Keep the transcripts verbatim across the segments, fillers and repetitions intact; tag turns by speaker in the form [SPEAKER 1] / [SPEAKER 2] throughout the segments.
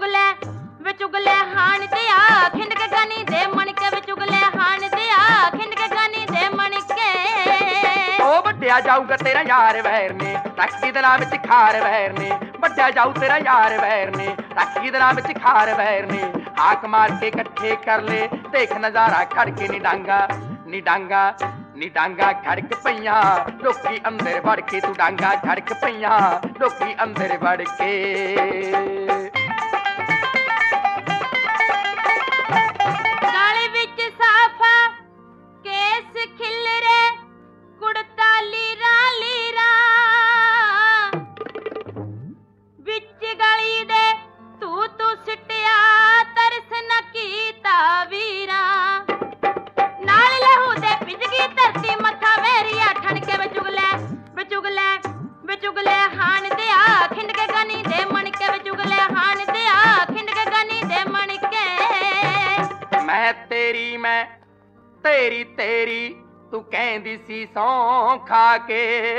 [SPEAKER 1] ਚੁਗਲੇ ਵੇ ਚੁਗਲੇ ਹਾਣ ਦਿਆ ਖਿੰਡ ਕੇ ਗਾਨੀ ਦੇ ਮਣ ਕੇ ਵੇ ਚੁਗਲੇ ਹਾਣ ਦਿਆ ਖਿੰਡ ਕੇ ਗਾਨੀ ਦੇ ਮਣ ਕੇ
[SPEAKER 2] ਉਹ ਵੱਡਿਆ ਜਾਊਗਾ ਤੇਰਾ ਯਾਰ ਵੈਰ ਨੇ ਟੱਕੀ ਦਿਲਾਂ ਵਿੱਚ ਖਾਰ ਵੈਰ ਨੇ ਵੱਡਿਆ ਜਾਊ ਤੇਰਾ ਯਾਰ ਵੈਰ ਨੇ ਟੱਕੀ ਦਿਲਾਂ ਵਿੱਚ ਖਾਰ ਵੈਰ ਨੇ ਹਾਕ ਮਾਰ ਕੇ ਇਕੱਠੇ ਕਰ ਲੈ ਦੇਖ ਨਜ਼ਾਰਾ ਖੜ ਕੇ ਨੀ ਡਾਂਗਾ ਨੀ ਡਾਂਗਾ ਨੀ ਡਾਂਗਾ ਖੜਕ ਪਈਆਂ ਲੋਕੀ ਅੰਦਰ ਵੜ ਕੇ ਤੂੰ ਡਾਂਗਾ ਖੜਕ ਪਈਆਂ ਲੋਕੀ ਅੰਦਰ ਵੜ ਕੇ
[SPEAKER 1] ਗਾਲੇ ਵਿੱਚ ਸਾਫਾ ਕੇਸ ਖਿਲਰੇ ਕੁੜਤਾ ਲੀਰਾ ਲੀਰਾ ਵਿੱਚ ਗਲੀ ਦੇ ਤੂੰ ਤੂੰ ਸਿੱਟਿਆ ਤਰਸ ਨਾ ਕੀਤਾ ਵੀਰਾ ਨਾਲ ਲਹੂ ਦੇ ਪਿਜਗੀ ਧਰਤੀ ਮੱਥਾ ਵੇਰੀਆ ਠਣ ਕੇ ਵੇ ਚੁਗਲੇ ਵੇ ਚੁਗਲੇ ਵੇ ਚੁਗਲੇ ਹਾਣ ਦਿਆ ਖਿੰਡ ਕੇ ਗਾਨੀ ਦੇ ਮਣ ਕੇ ਵੇ ਚੁਗਲੇ ਹਾਣ ਦਿਆ ਖਿੰਡ ਕੇ ਗਾਨੀ ਦੇ ਮਣ ਕੇ
[SPEAKER 2] ਮੈਂ ਤੇਰੀ ਮੈਂ ਤੇਰੀ ਤੇਰੀ ਤੂੰ ਕਹਿੰਦੀ ਸੀ ਸੌਂ ਖਾ ਕੇ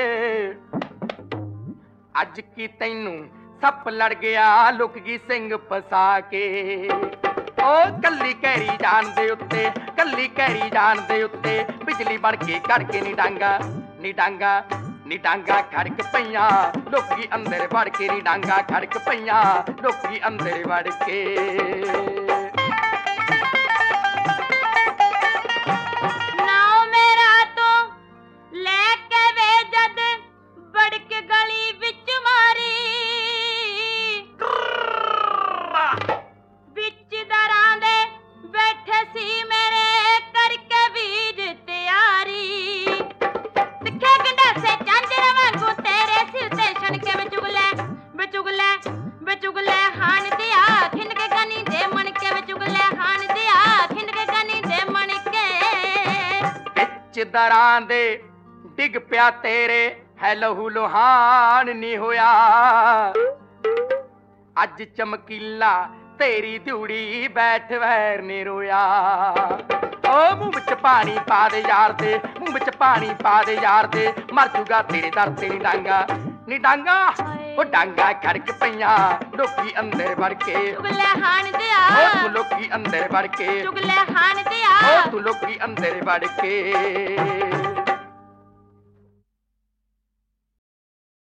[SPEAKER 2] ਅੱਜ ਕੀ ਤੈਨੂੰ ਸੱਪ ਲੜ ਗਿਆ ਲੁਕ ਗਈ ਸਿੰਘ ਫਸਾ ਕੇ ਉਹ ਕੱਲੀ ਕਹਿਰੀ ਜਾਨ ਦੇ ਉੱਤੇ ਕੱਲੀ ਕਹਿਰੀ ਜਾਨ ਦੇ ਉੱਤੇ ਬਿਜਲੀ ਬਣ ਕੇ ਘੜ ਕੇ ਨੀ ਡਾਂਗਾ ਨੀ ਡਾਂਗਾ ਨੀ ਡਾਂਗਾ ਖੜਕ ਪਈਆਂ ਲੋਕੀ ਅੰਦਰ ਵੜ ਕੇ ਨੀ ਡਾਂਗਾ ਖੜਕ ਪਈਆਂ ਲੋਕੀ ਅੰਦਰ ਵੜ ਕੇ ਦਰਾਂ ਦੇ ਡਿੱਗ ਪਿਆ ਤੇਰੇ ਹੈ ਲਹੂ ਲੋਹਾਨ ਨੀ ਹੋਇਆ ਅੱਜ ਚਮਕੀਲਾ ਤੇਰੀ ਦਿਉੜੀ ਬੈਠ ਵੈਰ ਨੇ ਰੋਇਆ ਓ ਮੂੰਹ ਵਿੱਚ ਪਾਣੀ ਪਾ ਦੇ ਯਾਰ ਦੇ ਮੂੰਹ ਵਿੱਚ ਪਾਣੀ ਪਾ ਦੇ ਯਾਰ ਦੇ ਮਰ ਜੂਗਾ ਤੇਰੇ ਦਰ ਤੇ ਨੀ ਡਾਂਗਾ ਨੀ ਡਾਂਗਾ ਉਹ ਡਾਂਗਾ ਖੜਕ ਪਈਆਂ ਲੋਕੀ ਅੰਦਰ ਵੜ ਕੇ
[SPEAKER 1] ਚੁਗਲੇ ਹਾਣ ਦਿਆ
[SPEAKER 2] ਉਹ ਤੂੰ ਲੋਕੀ ਅੰਦਰ ਵੜ ਕੇ
[SPEAKER 1] ਚੁਗਲੇ ਹਾਣ ਦਿਆ
[SPEAKER 2] ਉਹ ਤੂੰ ਲੋਕੀ ਅੰਦਰ ਵੜ ਕੇ